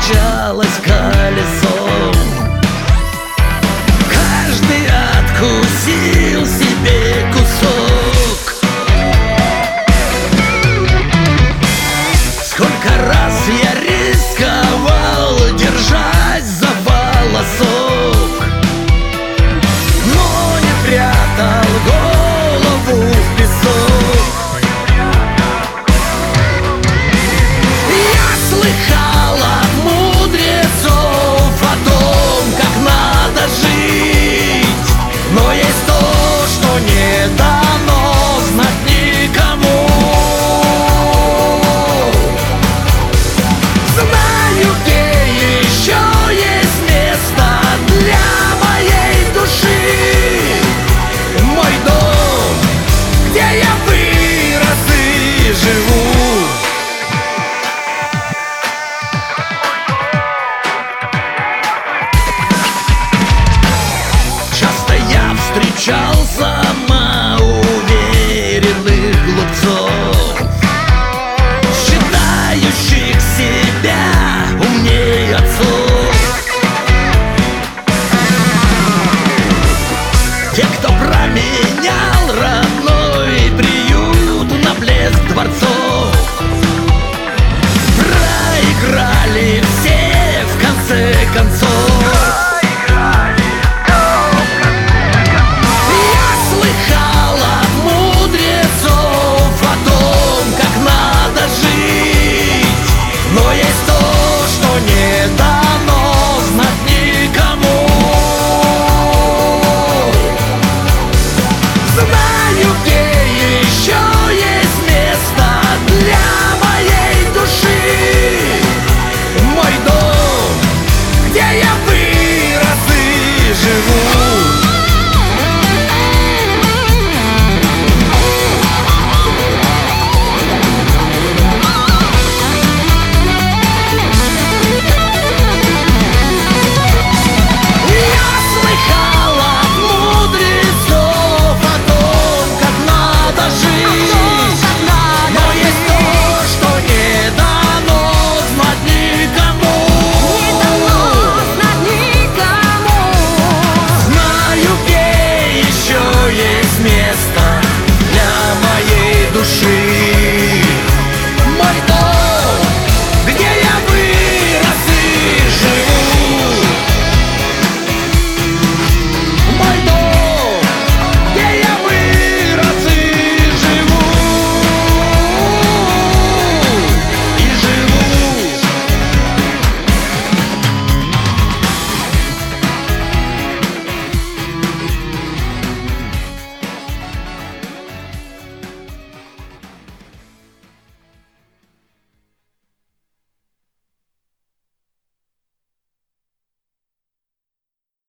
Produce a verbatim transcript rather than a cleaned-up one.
вращалось колесо. Каждый откусил себе кусок. Сколько раз я рисковал, держась за волосок, но не прятал голову в песок. Я слыхал от мудрецов о том, как надо жить, но есть то, что не дано знать никому. Знаю, где еще есть место для моей души. Мой дом, где я вырос и живу. Часто я встречал самоуверенных глупцов, считающих себя умнее отцов. Те, кто променял родной приют на блеск дворцов, проиграли все в конце концов.